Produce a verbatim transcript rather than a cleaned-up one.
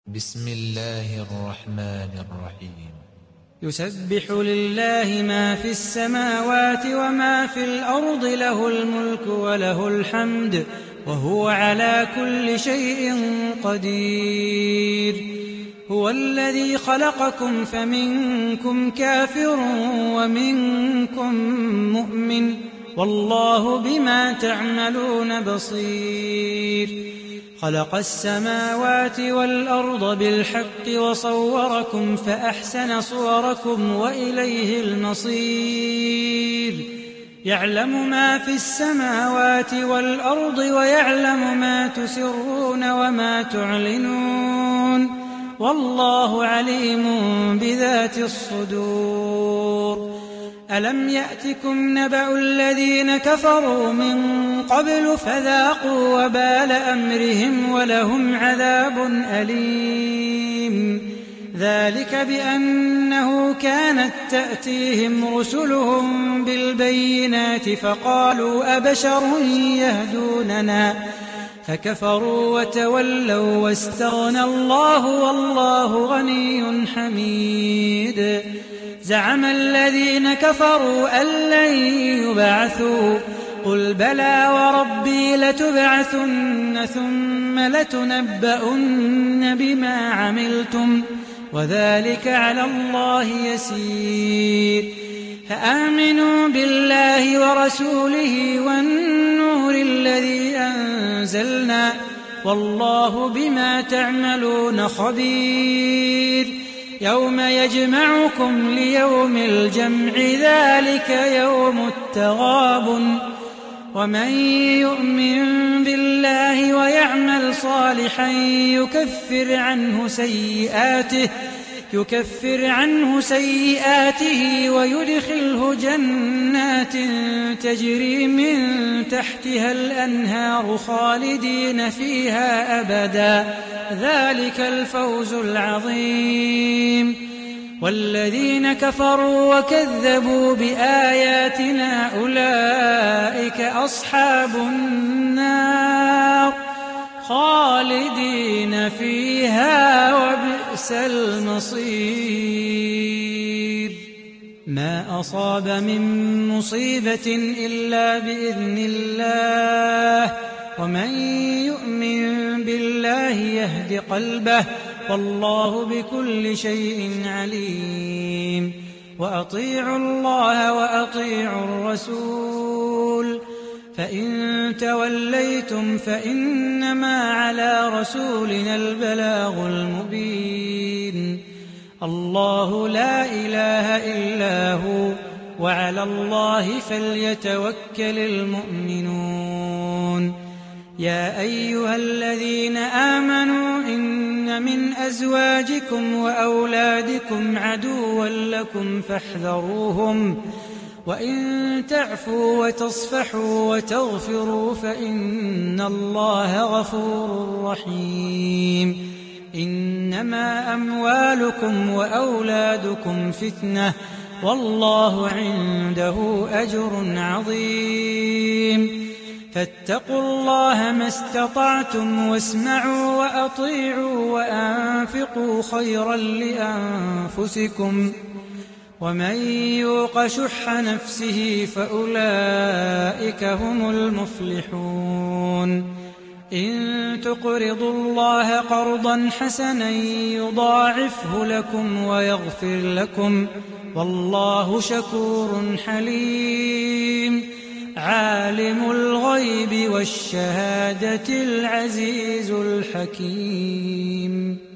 بسم الله الرحمن الرحيم. يسبح لله ما في السماوات وما في الأرض، له الملك وله الحمد وهو على كل شيء قدير. هو الذي خلقكم فمنكم كافر ومنكم مؤمن، والله بما تعملون بصير. خلق السماوات والأرض بالحق وصوركم فأحسن صوركم وإليه المصير. يعلم ما في السماوات والأرض ويعلم ما تسرون وما تعلنون، والله عليم بذات الصدور. ألم يأتكم نبأ الذين كفروا من قبل فذاقوا وبال أمرهم ولهم عذاب أليم. ذلك بأنه كانت تأتيهم رسلهم بالبينات فقالوا أبشر يهدوننا فكفروا وتولوا واستغنى الله والله غني حميد. زعم الذين كفروا أن لن يبعثوا، قل بلى وربي لتبعثن ثم لتنبؤن بما عملتم وذلك على الله يسير. فآمنوا بالله ورسوله والنور الذي أنزلنا، والله بما تعملون خبير. يوم يجمعكم ليوم الجمع ذلك يوم التغابن، ومن يؤمن بالله ويعمل صالحا يكفر عنه سيئاته يكفر عنه سيئاته ويدخله جنات تجري من تحتها الأنهار خالدين فيها أبدا، ذلك الفوز العظيم. والذين كفروا وكذبوا بآياتنا أولئك أصحاب النار خالدين فيها وبئس المصير. ما أصاب من مصيبة إلا بإذن الله، ومن يؤمن بالله يهد قلبه، والله بكل شيء عليم. وأطيعوا الله وأطيعوا الرسول، فإن توليتم فإنما على رسولنا البلاغ المبين. الله لا إله إلا هو، وعلى الله فليتوكل المؤمنون. يا أيها الذين آمنوا إن من أزواجكم وأولادكم عدوا لكم فاحذروهم، وإن تعفوا وتصفحوا وتغفروا فإن الله غفور رحيم. إنما أموالكم وأولادكم فتنة، والله عنده أجر عظيم. فاتقوا الله ما استطعتم واسمعوا وأطيعوا وأنفقوا خيرا لأنفسكم، ومن يوق شح نفسه فأولئك هم المفلحون. إن تقرضوا الله قرضا حسنا يضاعفه لكم ويغفر لكم، والله شكور حليم. عالم الغيب والشهادة العزيز الحكيم.